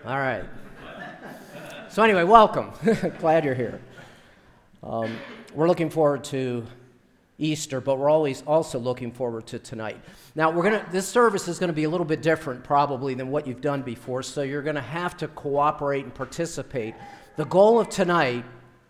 All right. So anyway, welcome. Glad you're here. We're looking forward to Easter, but we're always also looking forward to tonight. Now, this service is going to be a little bit different probably than what you've done before, so you're going to have to cooperate and participate. The goal of tonight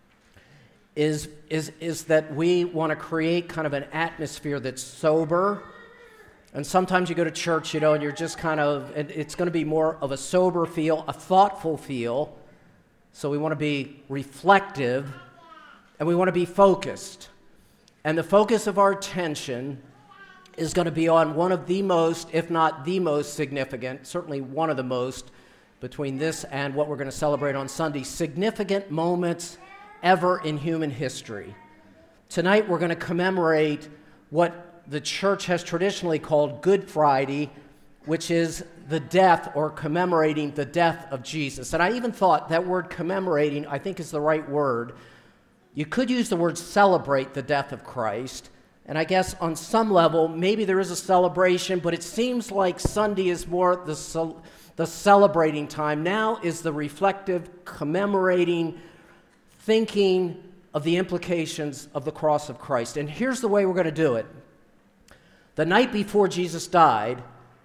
is that we want to create kind of an atmosphere that's sober. And sometimes you go to church, and you're just it's going to be more of a sober feel, a thoughtful feel. So we want to be reflective, and we want to be focused. And the focus of our attention is going to be on one of the most, if not the most significant, certainly one of the most, between this and what we're going to celebrate on Sunday, significant moments ever in human history. Tonight we're going to commemorate what the church has traditionally called Good Friday, which is the death or commemorating the death of Jesus. And I even thought that word commemorating, I think, is the right word. You could use the word celebrate the death of Christ. And I guess on some level, maybe there is a celebration, but it seems like Sunday is more the celebrating time. Now is the reflective, commemorating, thinking of the implications of the cross of Christ. And here's the way we're going to do it. The night before Jesus died,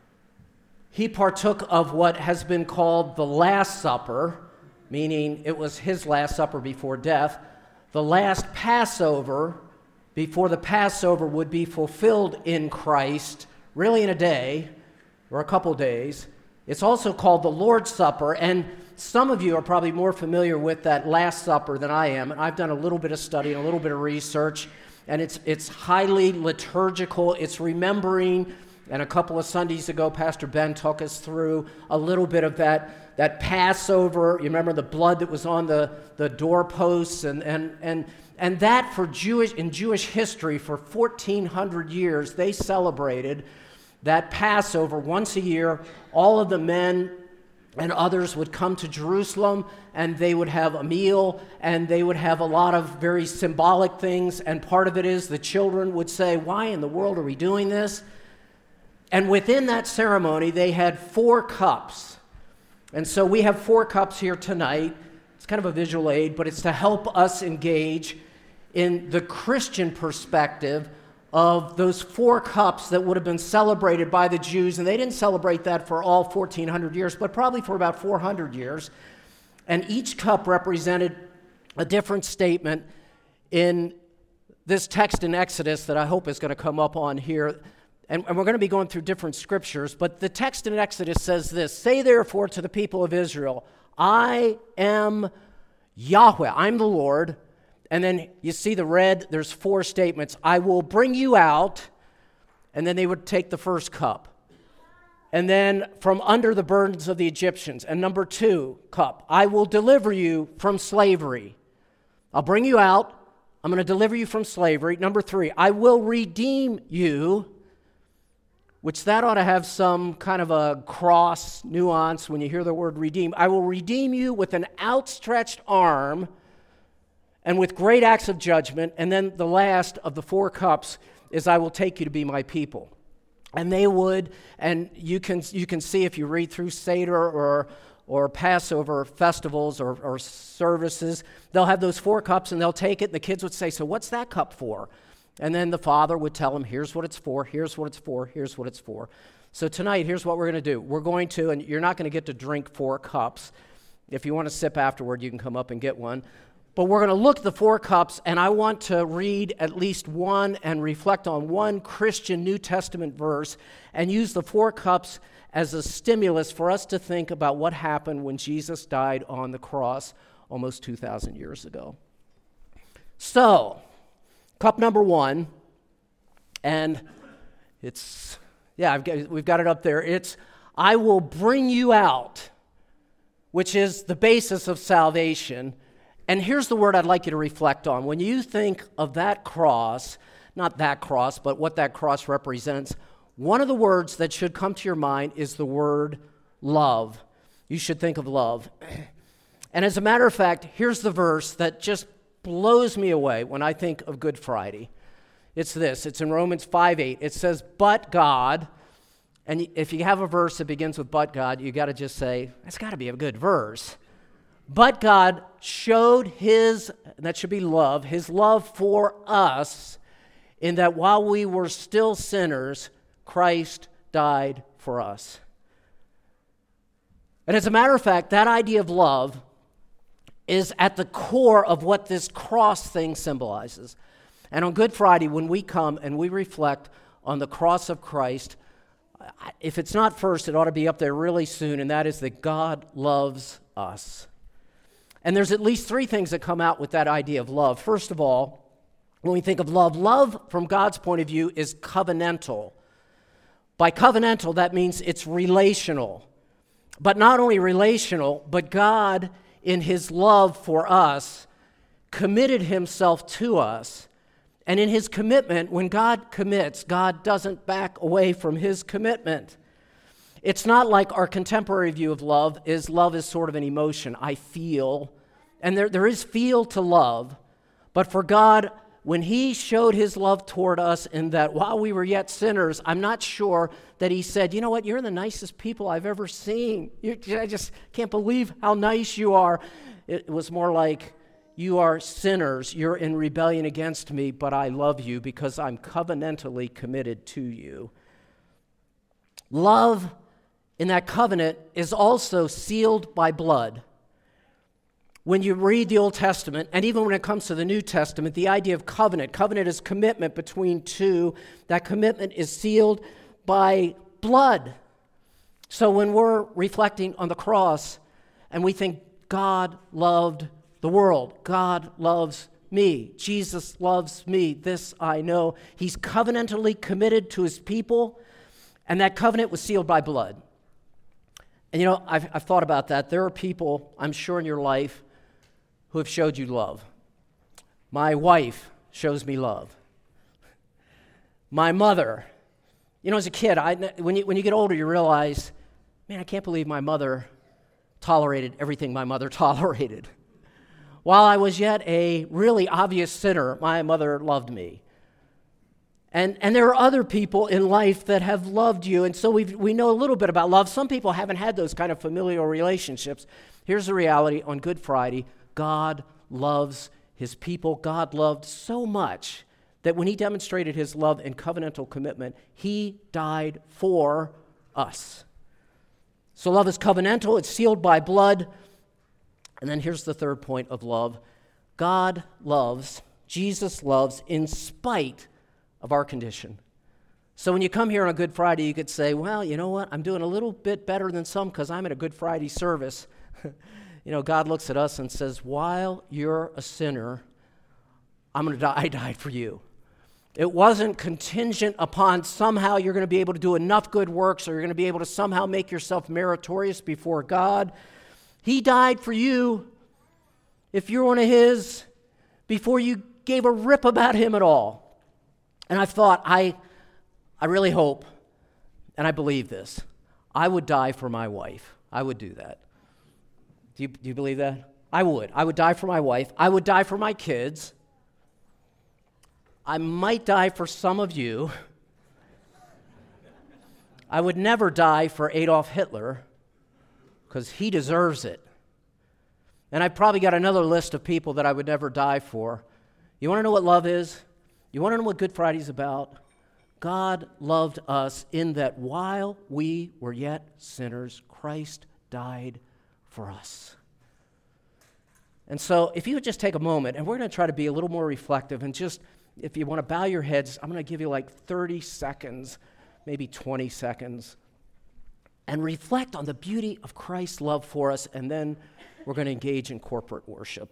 he partook of what has been called the Last Supper, meaning it was his Last Supper before death, the last Passover before the Passover would be fulfilled in Christ, really in a day or a couple days. It's also called the Lord's Supper, and some of you are probably more familiar with that Last Supper than I am, and I've done a little bit of study and a little bit of research, and it's highly liturgical. It's remembering, and a couple of Sundays ago, Pastor Ben took us through a little bit of that Passover. You remember the blood that was on the doorposts, and that in Jewish history for 1,400 years, they celebrated that Passover once a year. All of the men and others would come to Jerusalem, and they would have a meal, and they would have a lot of very symbolic things, and part of it is the children would say, "Why in the world are we doing this?" And within that ceremony, they had 4 cups. And so we have 4 cups here tonight. It's kind of a visual aid, but it's to help us engage in the Christian perspective of those 4 cups that would have been celebrated by the Jews, and they didn't celebrate that for all 1,400 years, but probably for about 400 years. And each cup represented a different statement in this text in Exodus that I hope is going to come up on here. And we're going to be going through different scriptures, but the text in Exodus says this: "Say therefore to the people of Israel, I am Yahweh, I'm the Lord." And then you see the red, there's 4 statements. "I will bring you out," and then they would take the first cup. And then "from under the burdens of the Egyptians." And number 2 cup, "I will deliver you from slavery." I'll bring you out. I'm going to deliver you from slavery. Number 3, "I will redeem you," which that ought to have some kind of a cross nuance when you hear the word redeem. "I will redeem you with an outstretched arm and with great acts of judgment." And then the last of the 4 cups is, "I will take you to be my people." And they would, and you can see if you read through Seder or Passover festivals or services, they'll have those 4 cups and they'll take it, and the kids would say, "So what's that cup for?" And then the father would tell them, "Here's what it's for, here's what it's for, here's what it's for." So tonight, here's what we're going to do. We're going to, and you're not going to get to drink 4 cups. If you want to sip afterward, you can come up and get one. But we're going to look at the 4 cups, and I want to read at least one and reflect on one Christian New Testament verse and use the 4 cups as a stimulus for us to think about what happened when Jesus died on the cross almost 2,000 years ago. So, cup number 1, and we've got it up there. It's, "I will bring you out," which is the basis of salvation. And here's the word I'd like you to reflect on. When you think of that cross, not that cross, but what that cross represents, one of the words that should come to your mind is the word love. You should think of love. And as a matter of fact, here's the verse that just blows me away when I think of Good Friday. It's this. It's in Romans 5:8. It says, "But God," And if you have a verse that begins with but God, you got to just say, that's got to be a good verse. But God showed his, that should be love, his love for us in that while we were still sinners, Christ died for us. And as a matter of fact, that idea of love is at the core of what this cross thing symbolizes. And on Good Friday, when we come and we reflect on the cross of Christ, if it's not first, it ought to be up there really soon, and that is that God loves us. And there's at least three things that come out with that idea of love. First of all, when we think of love, love from God's point of view is covenantal. By covenantal, that means it's relational. But not only relational, but God, in his love for us, committed himself to us. And in his commitment, when God commits, God doesn't back away from his commitment. It's not like our contemporary view of love is sort of an emotion. I feel, and there is feel to love, but for God, when he showed his love toward us in that while we were yet sinners, I'm not sure that he said, you know what, you're the nicest people I've ever seen. I just can't believe how nice you are. It was more like, you are sinners, you're in rebellion against me, but I love you because I'm covenantally committed to you. Love in that covenant is also sealed by blood. When you read the Old Testament, and even when it comes to the New Testament, the idea of covenant is commitment between two. That commitment is sealed by blood. So when we're reflecting on the cross and we think God loved the world, God loves me, Jesus loves me, this I know. He's covenantally committed to his people, and that covenant was sealed by blood. And I've thought about that. There are people, I'm sure, in your life who have showed you love. My wife shows me love. My mother. As a kid, when you get older, you realize, man, I can't believe my mother tolerated everything my mother tolerated. While I was yet a really obvious sinner, my mother loved me. And there are other people in life that have loved you, and so we know a little bit about love. Some people haven't had those kind of familial relationships. Here's the reality on Good Friday. God loves his people. God loved so much that when he demonstrated his love and covenantal commitment, he died for us. So love is covenantal. It's sealed by blood. And then here's the third point of love. God loves, Jesus loves in spite of our condition. So when you come here on a Good Friday, you could say, well, you know what? I'm doing a little bit better than some because I'm at a Good Friday service. God looks at us and says, while you're a sinner, I'm going to die. I died for you. It wasn't contingent upon somehow you're going to be able to do enough good works or you're going to be able to somehow make yourself meritorious before God. He died for you if you're one of his before you gave a rip about him at all. And I thought, I really hope, and I believe this, I would die for my wife. I would do that. Do you believe that? I would. I would die for my wife. I would die for my kids. I might die for some of you. I would never die for Adolf Hitler because he deserves it. And I've probably got another list of people that I would never die for. You want to know what love is? You want to know what Good Friday's about? God loved us in that while we were yet sinners, Christ died for us. And so if you would just take a moment, and we're going to try to be a little more reflective, and just, if you want to bow your heads, I'm going to give you like 30 seconds, maybe 20 seconds, and reflect on the beauty of Christ's love for us, and then we're going to engage in corporate worship.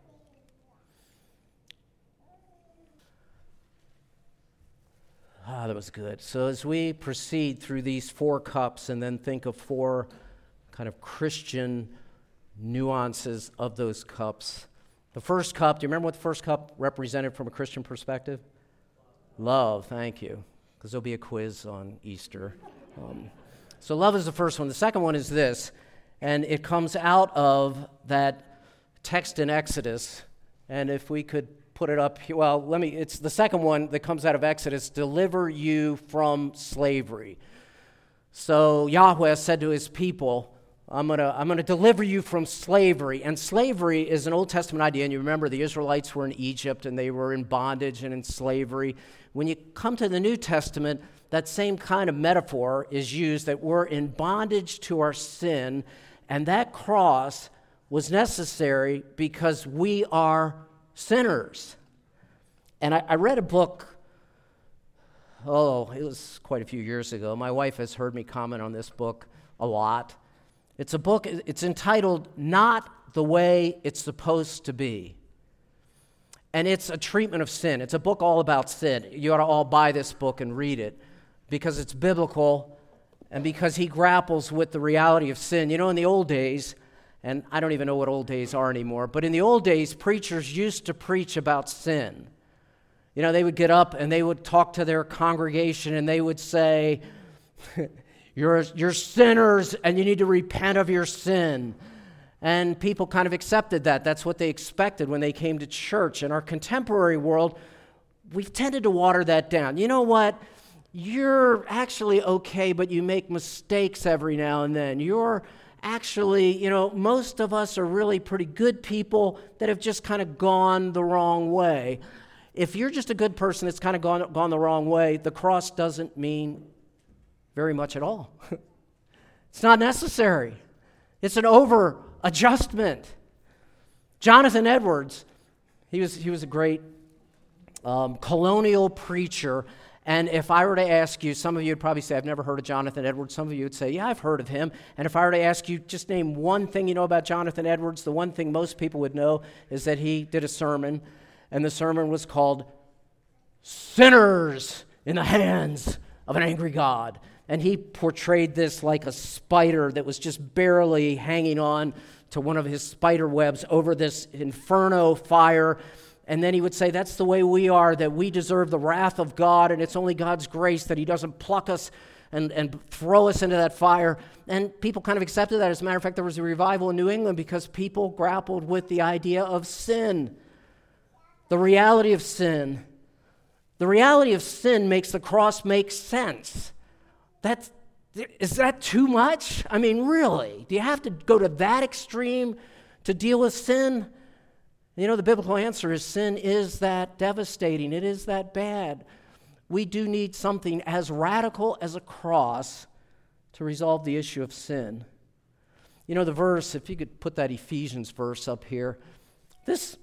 That was good. So as we proceed through these four cups and then think of four kind of Christian nuances of those cups. The first cup, do you remember what the first cup represented from a Christian perspective? Love, thank you, because there'll be a quiz on Easter. So love is the first one. The second one is this, and it comes out of that text in Exodus, and if we could put it up here, it's the second one that comes out of Exodus, deliver you from slavery. So Yahweh said to his people, I'm gonna deliver you from slavery. And slavery is an Old Testament idea, and you remember the Israelites were in Egypt and they were in bondage and in slavery. When you come to the New Testament, that same kind of metaphor is used, that we're in bondage to our sin, and that cross was necessary because we are sinners. And I read a book, it was quite a few years ago. My wife has heard me comment on this book a lot. It's a book, it's entitled Not the Way It's Supposed to Be. And it's a treatment of sin. It's a book all about sin. You ought to all buy this book and read it because it's biblical and because he grapples with the reality of sin. You know, in the old days, and I don't even know what old days are anymore, but in the old days, preachers used to preach about sin. You know, they would get up and they would talk to their congregation and they would say, You're sinners and you need to repent of your sin. And people kind of accepted that. That's what they expected when they came to church. In our contemporary world, we've tended to water that down. You know what? You're actually okay, but you make mistakes every now and then. You're actually, most of us are really pretty good people that have just kind of gone the wrong way. If you're just a good person that's kind of gone the wrong way, the cross doesn't mean very much at all. It's not necessary. It's an over-adjustment. Jonathan Edwards, he was a great colonial preacher, and if I were to ask you, some of you would probably say, I've never heard of Jonathan Edwards. Some of you would say, yeah, I've heard of him. And if I were to ask you, just name one thing you know about Jonathan Edwards, the one thing most people would know is that he did a sermon, and the sermon was called Sinners in the Hands of an Angry God. And he portrayed this like a spider that was just barely hanging on to one of his spider webs over this inferno fire. And then he would say, that's the way we are, that we deserve the wrath of God, and it's only God's grace that he doesn't pluck us and throw us into that fire. And people kind of accepted that. As a matter of fact, there was a revival in New England because people grappled with the idea of sin, the reality of sin. The reality of sin makes the cross make sense. Is that too much? I mean, really? Do you have to go to that extreme to deal with sin? The biblical answer is sin is that devastating. It is that bad. We do need something as radical as a cross to resolve the issue of sin. The verse, if you could put that Ephesians verse up here, this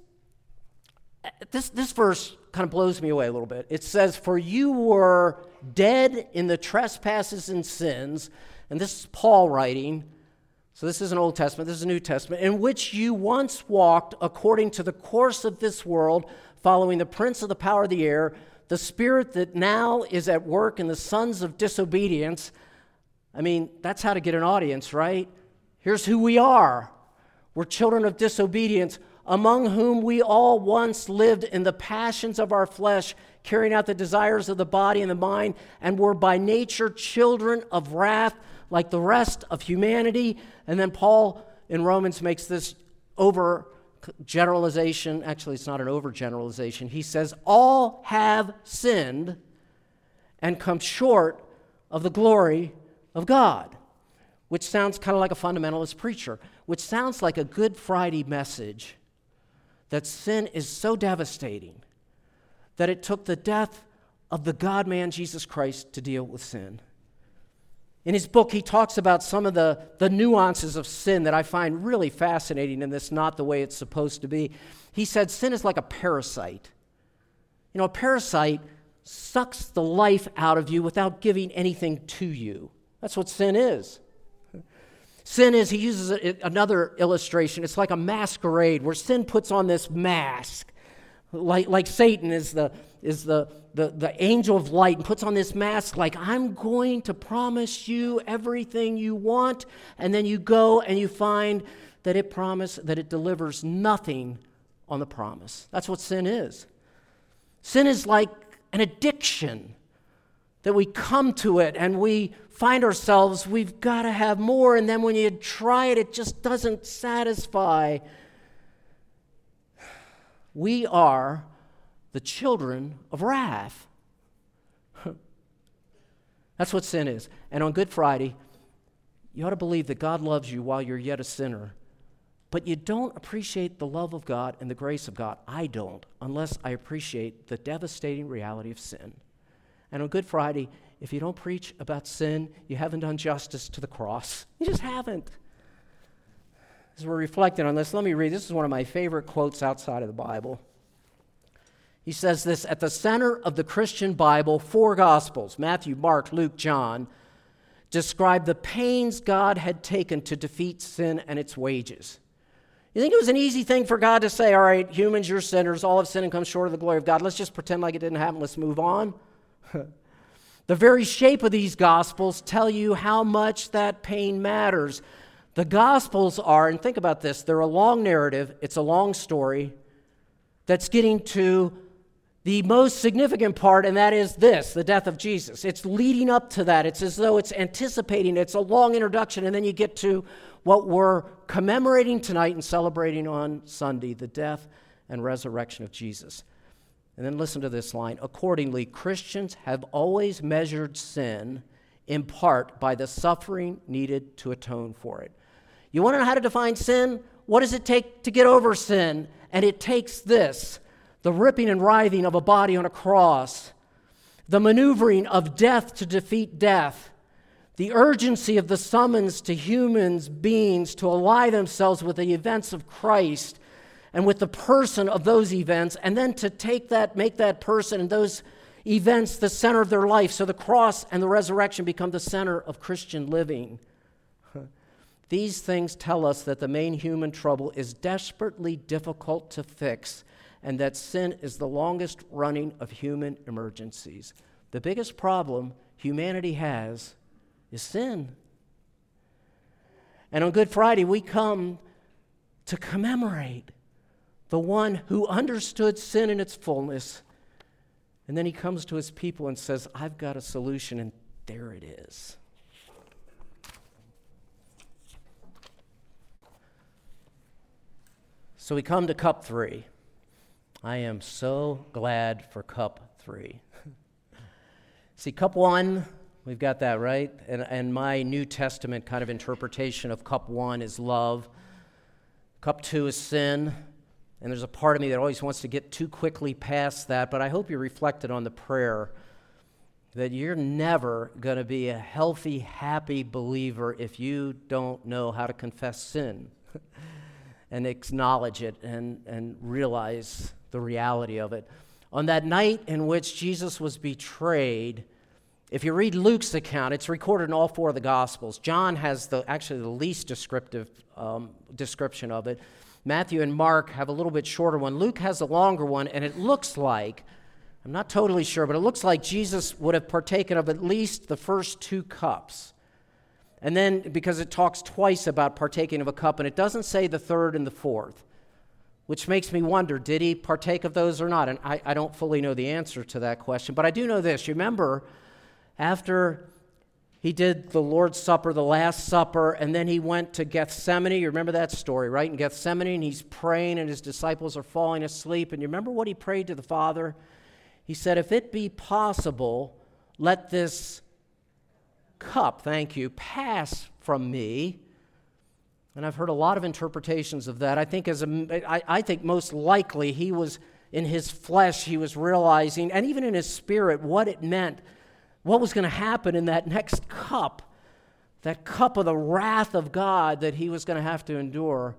verse kind of blows me away a little bit. It says, for you were dead in the trespasses and sins, and this is Paul writing, so this is an Old Testament, this is a New Testament, in which you once walked according to the course of this world, following the prince of the power of the air, the spirit that now is at work in the sons of disobedience. I mean, that's how to get an audience, right? Here's who we are. We're children of disobedience, among whom we all once lived in the passions of our flesh, carrying out the desires of the body and the mind, and were by nature children of wrath, like the rest of humanity. And then Paul in Romans makes this overgeneralization. Actually, it's not an overgeneralization. He says, all have sinned and come short of the glory of God, which sounds kind of like a fundamentalist preacher, which sounds like a Good Friday message, that sin is so devastating that it took the death of the God-man Jesus Christ to deal with sin. In his book, he talks about some of the nuances of sin that I find really fascinating in this Not the Way It's Supposed to Be. He said sin is like a parasite. A parasite sucks the life out of you without giving anything to you. That's what sin is. Sin is, he uses another illustration, it's like a masquerade where sin puts on this mask. Like Satan is the angel of light and puts on this mask like, I'm going to promise you everything you want, and then you go and you find that it delivers nothing on the promise. That's what sin is. Sin is like an addiction that we come to it and we find ourselves, we've got to have more, and then when you try it, it just doesn't satisfy. We are the children of wrath. That's what sin is. And on Good Friday, you ought to believe that God loves you while you're yet a sinner. But you don't appreciate the love of God and the grace of God. I don't, unless I appreciate the devastating reality of sin. And on Good Friday, if you don't preach about sin, you haven't done justice to the cross. You just haven't. As we're reflecting on this, let me read. This is one of my favorite quotes outside of the Bible. He says this: at the center of the Christian Bible, 4 Gospels, Matthew, Mark, Luke, John, describe the pains God had taken to defeat sin and its wages. You think it was an easy thing for God to say, all right, humans, you're sinners, all have sinned and come short of the glory of God. Let's just pretend like it didn't happen. Let's move on. The very shape of these Gospels tell you how much that pain matters. The Gospels are, and think about this, they're a long narrative, it's a long story that's getting to the most significant part, and that is this, the death of Jesus. It's leading up to that. It's as though it's anticipating. It's a long introduction, and then you get to what we're commemorating tonight and celebrating on Sunday, the death and resurrection of Jesus. And then listen to this line. Accordingly, Christians have always measured sin in part by the suffering needed to atone for it. You want to know how to define sin? What does it take to get over sin? And it takes this: the ripping and writhing of a body on a cross, the maneuvering of death to defeat death, the urgency of the summons to humans beings to ally themselves with the events of Christ and with the person of those events, and then to take that, make that person and those events the center of their life, so the cross and the resurrection become the center of Christian living. These things tell us that the main human trouble is desperately difficult to fix, and that sin is the longest running of human emergencies. The biggest problem humanity has is sin. And on Good Friday, we come to commemorate the one who understood sin in its fullness, and then he comes to his people and says, I've got a solution, and there it is. So we come to Cup 3. I am so glad for Cup 3. See, Cup 1, we've got that, right? And my New Testament kind of interpretation of Cup 1 is love. Cup 2 is sin. And there's a part of me that always wants to get too quickly past that, but I hope you reflected on the prayer that you're never going to be a healthy, happy believer if you don't know how to confess sin and acknowledge it and realize the reality of it. On that night in which Jesus was betrayed, if you read Luke's account, it's recorded in all 4 of the Gospels. John has actually the least descriptive description of it. Matthew and Mark have a little bit shorter one. Luke has a longer one, and it looks like, I'm not totally sure, but it looks like Jesus would have partaken of at least the first 2 cups. And then, because it talks twice about partaking of a cup, and it doesn't say the 3rd and the 4th, which makes me wonder, did he partake of those or not? And I don't fully know the answer to that question, but I do know this. You remember, after he did the Lord's Supper, the Last Supper, and then he went to Gethsemane. You remember that story, right? In Gethsemane, and he's praying, and his disciples are falling asleep. And you remember what he prayed to the Father? He said, if it be possible, let this cup, thank you, pass from me. And I've heard a lot of interpretations of that. I think most likely he was, in his flesh, he was realizing, and even in his spirit, what it meant, what was going to happen in that next cup, that cup of the wrath of God that he was going to have to endure.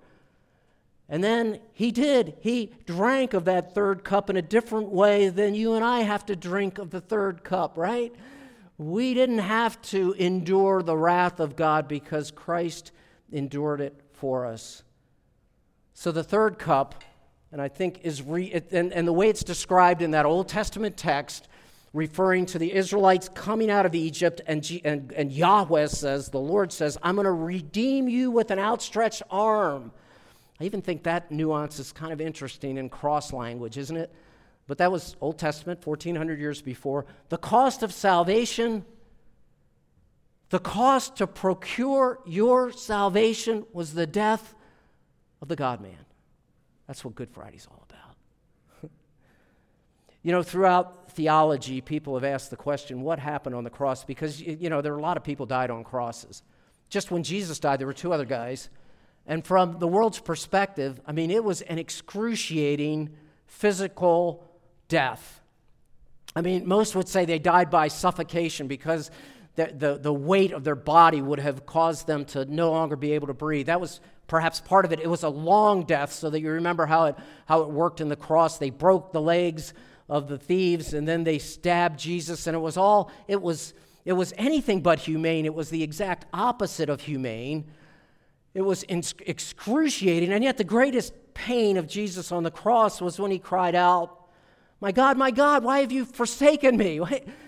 And then he did. He drank of that 3rd cup in a different way than you and I have to drink of the 3rd cup, right? We didn't have to endure the wrath of God because Christ endured it for us. So the 3rd cup, and I think is and the way it's described in that Old Testament text, referring to the Israelites coming out of Egypt, and Yahweh says, the Lord says, I'm going to redeem you with an outstretched arm. I even think that nuance is kind of interesting in cross language, isn't it? But that was Old Testament, 1,400 years before. The cost of salvation, the cost to procure your salvation was the death of the God-man. That's what Good Friday's all about. You know, throughout theology, people have asked the question, what happened on the cross? Because, you know, there are a lot of people died on crosses. Just when Jesus died, there were two other guys. And from the world's perspective, I mean, it was an excruciating physical death. I mean, most would say they died by suffocation because the weight of their body would have caused them to no longer be able to breathe. That was perhaps part of it. It was a long death, so that you remember how it worked in the cross. They broke the legs of the thieves, and then they stabbed Jesus, and it was anything but humane. It was the exact opposite of humane. It was excruciating, and yet the greatest pain of Jesus on the cross was when he cried out, my God, why have you forsaken me?"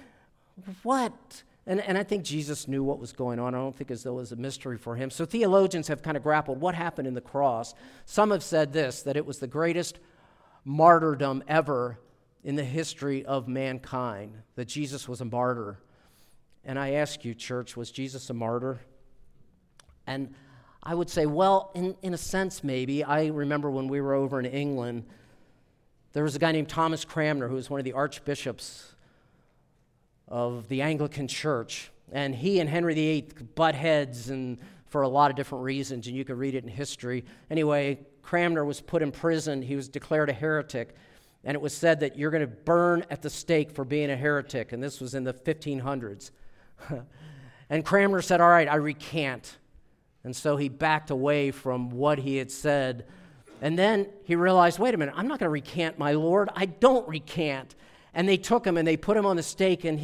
What? And I think Jesus knew what was going on. I don't think as though it was a mystery for him. So theologians have kind of grappled what happened in the cross. Some have said this, that it was the greatest martyrdom ever in the history of mankind, that Jesus was a martyr. And I ask you, church, was Jesus a martyr? And I would say, well, in a sense, maybe. I remember when we were over in England, there was a guy named Thomas Cranmer who was one of the archbishops of the Anglican Church. And he and Henry VIII butt heads and for a lot of different reasons, and you can read it in history. Anyway, Cranmer was put in prison. He was declared a heretic. And it was said that you're going to burn at the stake for being a heretic. And this was in the 1500s. And Cranmer said, all right, I recant. And so he backed away from what he had said. And then he realized, wait a minute, I'm not going to recant, my Lord. I don't recant. And they took him and they put him on the stake. And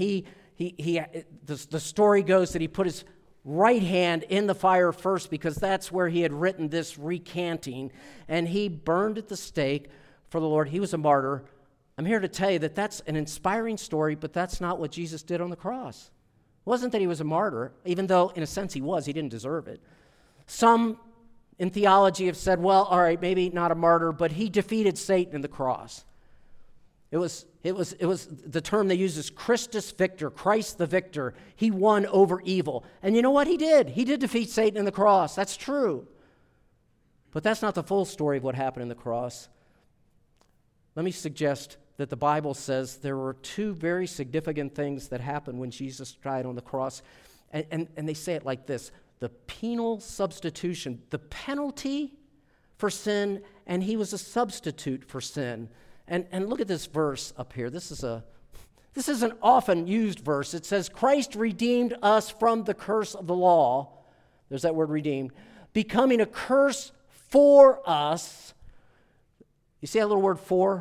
the story goes that he put his right hand in the fire first because that's where he had written this recanting. And he burned at the stake for the Lord. He was a martyr. I'm here to tell you that that's an inspiring story, but that's not what Jesus did on the cross. It wasn't that he was a martyr, even though in a sense he was. He didn't deserve it. Some in theology have said, well, all right, maybe not a martyr, but he defeated Satan in the cross. It was the term they use is Christus Victor, Christ the victor. He won over evil. And you know what he did? He did defeat Satan in the cross. That's true. But that's not the full story of what happened in the cross. Let me suggest that the Bible says there were two very significant things that happened when Jesus died on the cross. And they say it like this: the penal substitution, the penalty for sin, and he was a substitute for sin. And look at this verse up here. This is an often used verse. It says, Christ redeemed us from the curse of the law. There's that word redeemed. Becoming a curse for us. You see that little word for?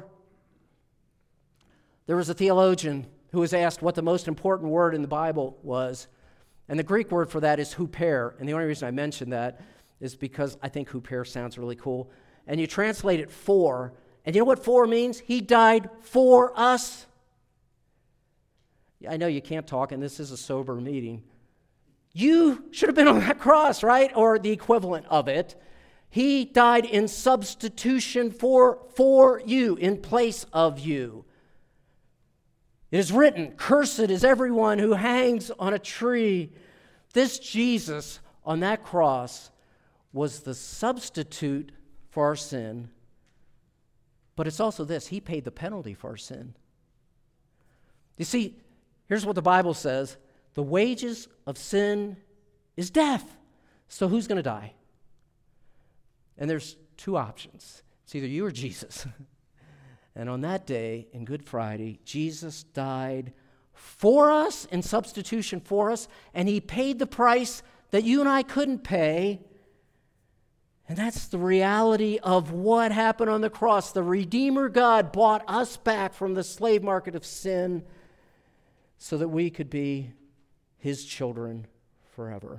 There was a theologian who was asked what the most important word in the Bible was. And the Greek word for that is huper. And the only reason I mention that is because I think huper sounds really cool. And you translate it for, and you know what for means? He died for us. I know you can't talk, and this is a sober meeting. You should have been on that cross, right? Or the equivalent of it. He died in substitution for you, in place of you. It is written, cursed is everyone who hangs on a tree. This Jesus on that cross was the substitute for our sin. But it's also this: he paid the penalty for our sin. You see, here's what the Bible says: the wages of sin is death. So who's going to die? And there's two options. It's either you or Jesus. And on that day, in Good Friday, Jesus died for us, in substitution for us, and he paid the price that you and I couldn't pay. And that's the reality of what happened on the cross. The Redeemer God bought us back from the slave market of sin so that we could be his children forever.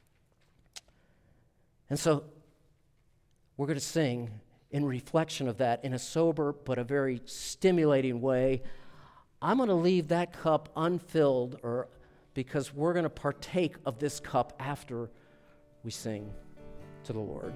And so we're going to sing in reflection of that in a sober but a very stimulating way. I'm going to leave that cup unfilled because we're going to partake of this cup after we sing to the Lord.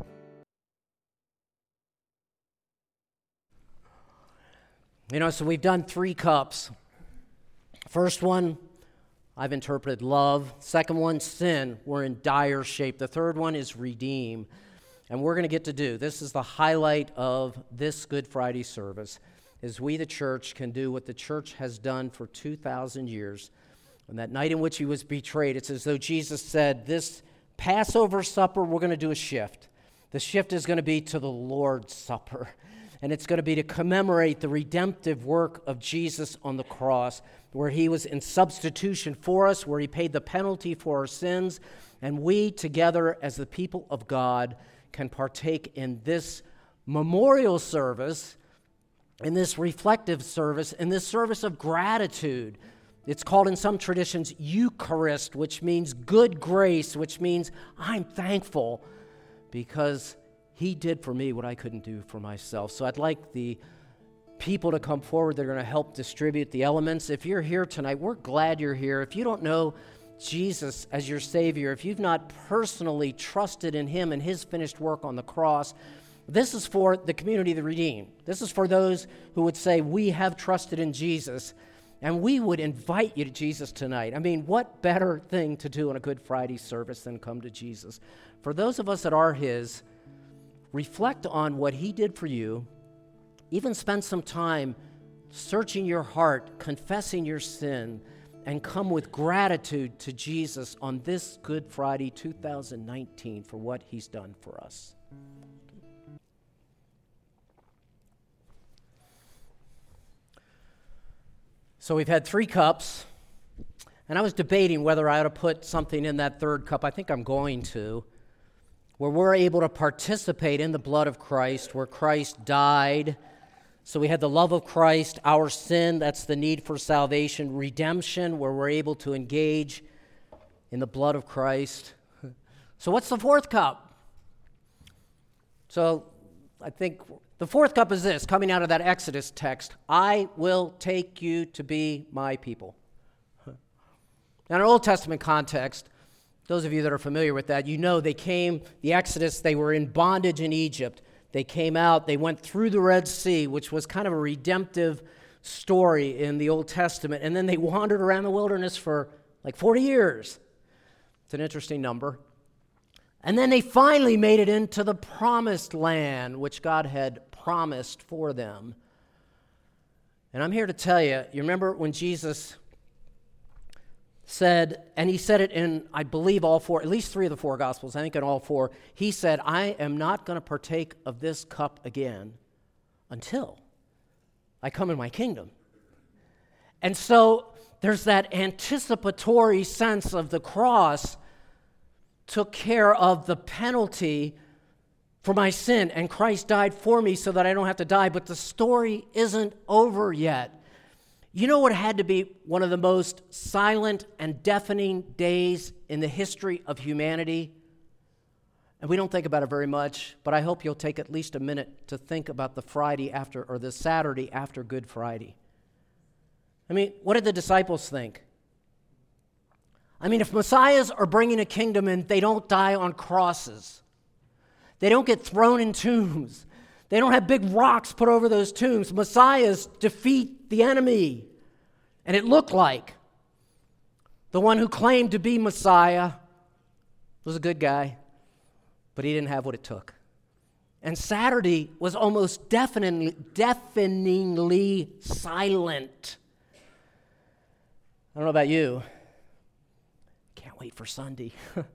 You know, so we've done 3 cups. First one, I've interpreted love. Second one, sin. We're in dire shape. The third one is redeem. And we're going to get to do, this is the highlight of this Good Friday service, is we, the church, can do what the church has done for 2,000 years. On that night in which he was betrayed, it's as though Jesus said, this Passover supper, we're going to do a shift. The shift is going to be to the Lord's Supper, and it's going to be to commemorate the redemptive work of Jesus on the cross, where he was in substitution for us, where he paid the penalty for our sins, and we together as the people of God can partake in this memorial service, in this reflective service, in this service of gratitude. It's called in some traditions Eucharist, which means good grace, which means I'm thankful because he did for me what I couldn't do for myself. So I'd like the people to come forward. They're going to help distribute the elements. If you're here tonight, we're glad you're here. If you don't know Jesus as your Savior, if you've not personally trusted in him and his finished work on the cross, this is for the community of the redeemed. This is for those who would say, we have trusted in Jesus, and we would invite you to Jesus tonight. I mean, what better thing to do on a Good Friday service than come to Jesus? For those of us that are his, reflect on what he did for you. Even spend some time searching your heart, confessing your sin, and come with gratitude to Jesus on this Good Friday 2019 for what he's done for us. So we've had 3 cups, and I was debating whether I ought to put something in that third cup. I think I'm going to, where we're able to participate in the blood of Christ, where Christ died. So we had the love of Christ, our sin, that's the need for salvation, redemption, where we're able to engage in the blood of Christ. So what's the fourth cup? So I think the fourth cup is this, coming out of that Exodus text, I will take you to be my people. Now, in an Old Testament context, those of you that are familiar with that, you know the Exodus, they were in bondage in Egypt. They came out, they went through the Red Sea, which was kind of a redemptive story in the Old Testament, and then they wandered around the wilderness for like 40 years. It's an interesting number. And then they finally made it into the promised land, which God had promised for them. And I'm here to tell you, you remember when Jesus said, and he said it in, I believe, all 4, at least 3 of the 4 Gospels, I think in all 4, he said, I am not going to partake of this cup again until I come in my kingdom. And so there's that anticipatory sense of the cross took care of the penalty for my sin, and Christ died for me so that I don't have to die, but the story isn't over yet. You know what had to be one of the most silent and deafening days in the history of humanity? And we don't think about it very much, but I hope you'll take at least a minute to think about the Friday after, or the Saturday after Good Friday. I mean, what did the disciples think? I mean, if messiahs are bringing a kingdom in, they don't die on crosses. They don't get thrown in tombs. They don't have big rocks put over those tombs. Messiahs defeat the enemy. And it looked like the one who claimed to be Messiah was a good guy, but he didn't have what it took. And Saturday was almost deafeningly silent. I don't know about you. Can't wait for Sunday.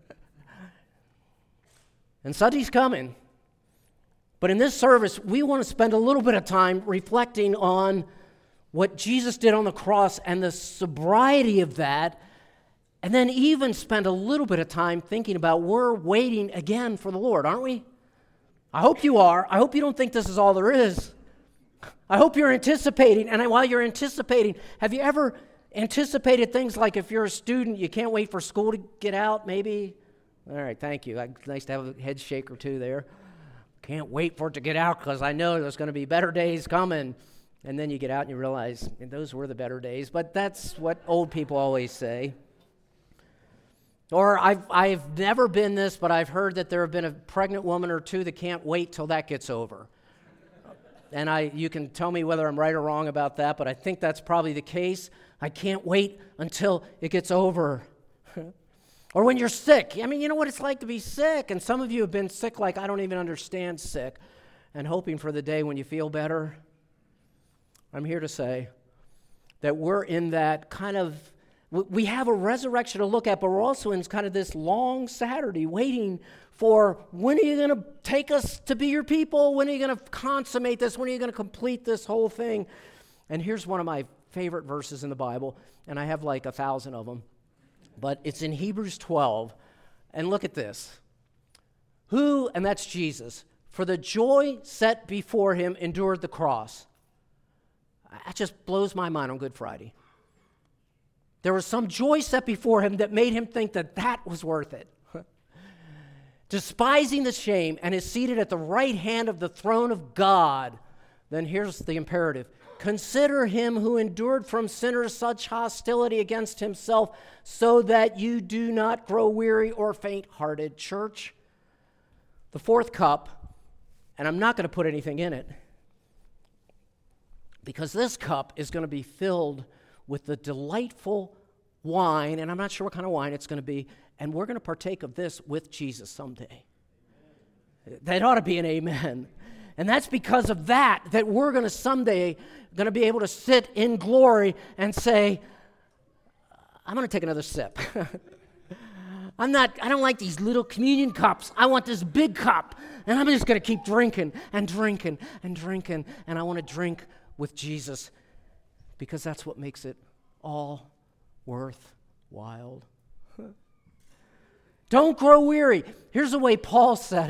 And Sunday's coming. But in this service, we want to spend a little bit of time reflecting on what Jesus did on the cross and the sobriety of that, and then even spend a little bit of time thinking about we're waiting again for the Lord, aren't we? I hope you are. I hope you don't think this is all there is. I hope you're anticipating, and while you're anticipating, have you ever anticipated things like if you're a student, you can't wait for school to get out, maybe? All right, thank you. Nice to have a head shake or two there. Can't wait for it to get out because I know there's going to be better days coming. And then you get out and you realize those were the better days. But that's what old people always say. Or I've never been this, but I've heard that there have been a pregnant woman or two that can't wait till that gets over. And you can tell me whether I'm right or wrong about that, but I think that's probably the case. I can't wait until it gets over. Or when you're sick. I mean, you know what it's like to be sick. And some of you have been sick like I don't even understand sick and hoping for the day when you feel better. I'm here to say that we're in that kind of, we have a resurrection to look at, but we're also in kind of this long Saturday waiting for, when are you going to take us to be your people? When are you going to consummate this? When are you going to complete this whole thing? And here's one of my favorite verses in the Bible, and I have like 1,000 of them, but it's in Hebrews 12, and look at this. Who, and that's Jesus, for the joy set before him endured the cross. That just blows my mind on Good Friday. There was some joy set before him that made him think that that was worth it. Despising the shame, and is seated at the right hand of the throne of God. Then here's the imperative. Consider him who endured from sinners such hostility against himself, so that you do not grow weary or faint-hearted. Church, the fourth cup, and I'm not going to put anything in it, because this cup is going to be filled with the delightful wine, and I'm not sure what kind of wine it's going to be, and we're going to partake of this with Jesus someday. That ought to be an amen. And that's because of that we're going to someday going to be able to sit in glory and say, I'm going to take another sip. I don't like these little communion cups. I want this big cup, and I'm just going to keep drinking and drinking and drinking, and I want to drink with Jesus, because that's what makes it all worthwhile. Don't grow weary. Here's the way Paul said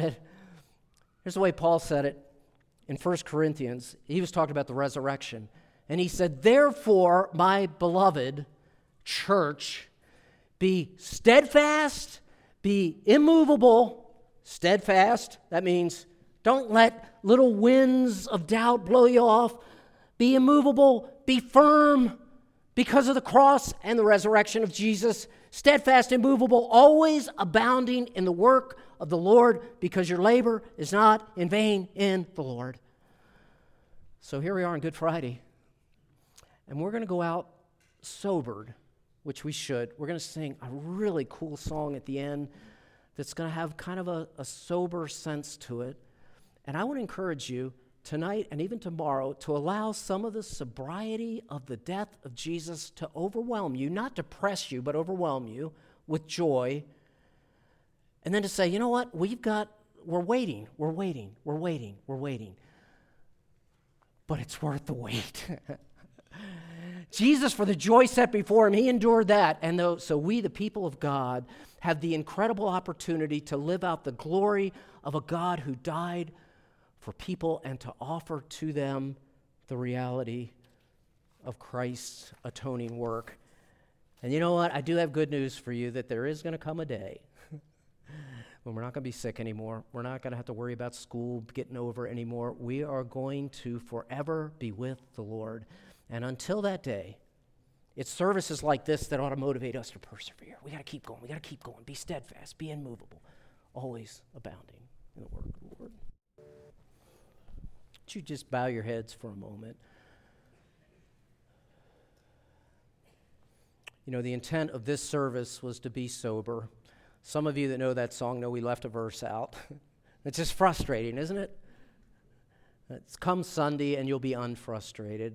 it. In 1 Corinthians. He was talking about the resurrection. And he said, therefore, my beloved church, be steadfast, be immovable. Steadfast, that means don't let little winds of doubt blow you off. Be immovable, be firm because of the cross and the resurrection of Jesus. Steadfast, immovable, always abounding in the work of the Lord, because your labor is not in vain in the Lord. So here we are on Good Friday, and we're going to go out sobered, which we should. We're going to sing a really cool song at the end that's going to have kind of a sober sense to it. And I want to encourage you tonight and even tomorrow to allow some of the sobriety of the death of Jesus to overwhelm you, not depress you, but overwhelm you with joy. And then to say, you know what, we're waiting. But it's worth the wait. Jesus, for the joy set before him, he endured that. And so we, the people of God, have the incredible opportunity to live out the glory of a God who died for people and to offer to them the reality of Christ's atoning work. And you know what? I do have good news for you, that there is going to come a day when we're not going to be sick anymore. We're not going to have to worry about school getting over anymore. We are going to forever be with the Lord. And until that day, it's services like this that ought to motivate us to persevere. We got to keep going. Be steadfast. Be immovable. Always abounding in the work of the Lord. Would you just bow your heads for a moment? You know, the intent of this service was to be sober. Some of you that know that song know we left a verse out. It's just frustrating, isn't it? It's come Sunday and you'll be unfrustrated.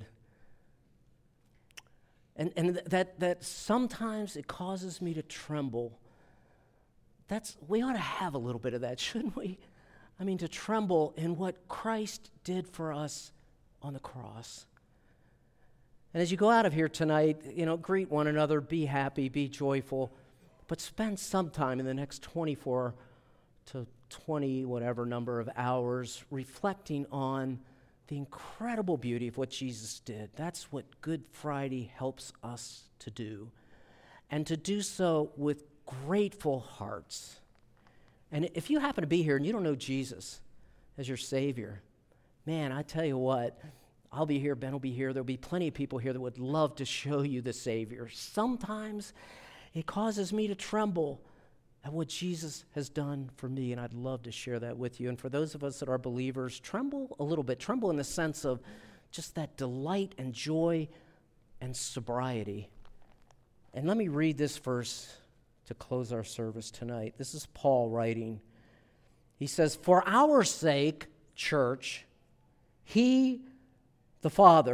And that sometimes it causes me to tremble. We ought to have a little bit of that, shouldn't we? I mean, to tremble in what Christ did for us on the cross. And as you go out of here tonight, greet one another, be happy, be joyful, but spend some time in the next 24 to 20 whatever number of hours reflecting on the incredible beauty of what Jesus did. That's what Good Friday helps us to do, and to do so with grateful hearts. And if you happen to be here and you don't know Jesus as your Savior, man, I tell you what, I'll be here, Ben will be here, there'll be plenty of people here that would love to show you the Savior. Sometimes it causes me to tremble at what Jesus has done for me, and I'd love to share that with you. And for those of us that are believers, tremble a little bit. Tremble in the sense of just that delight and joy and sobriety. And let me read this verse to close our service tonight. This is Paul writing. He says, "For our sake, church, he, the Father,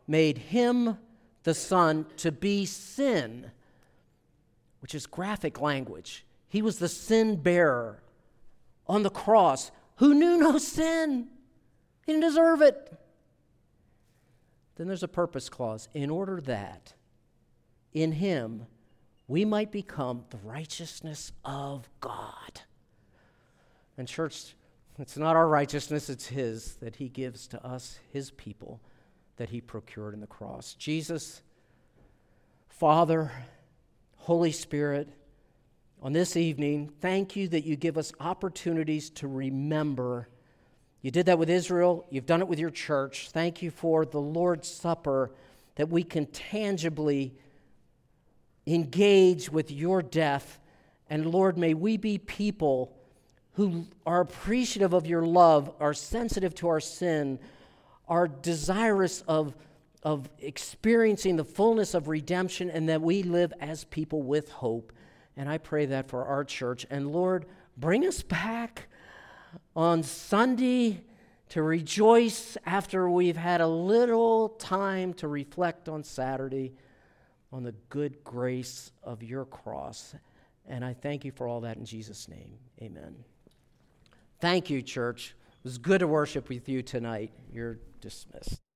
made him, the Son, to be sin, which is graphic language. He was the sin bearer on the cross who knew no sin. He didn't deserve it. Then there's a purpose clause. In order that in him we might become the righteousness of God. And church, it's not our righteousness, it's his that he gives to us, his people, that he procured in the cross. Jesus, Father, Holy Spirit, on this evening, thank you that you give us opportunities to remember. You did that with Israel. You've done it with your church. Thank you for the Lord's Supper, that we can tangibly engage with your death. And Lord, may we be people who are appreciative of your love, are sensitive to our sin, are desirous of experiencing the fullness of redemption, and that we live as people with hope. And I pray that for our church. And Lord, bring us back on Sunday to rejoice after we've had a little time to reflect on Saturday on the good grace of your cross. And I thank you for all that in Jesus' name. Amen. Thank you, church. It was good to worship with you tonight. You're dismissed.